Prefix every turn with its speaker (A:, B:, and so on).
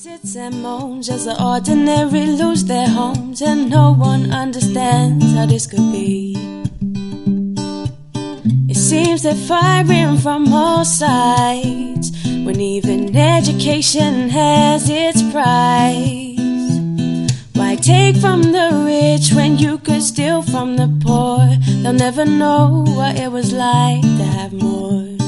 A: Sits and moans as the ordinary lose their homes, and no one understands how this could be. It seems they're firing from all sides, when even education has its price. Why take from the rich when you could steal from the poor? They'll never know what it was like to have more.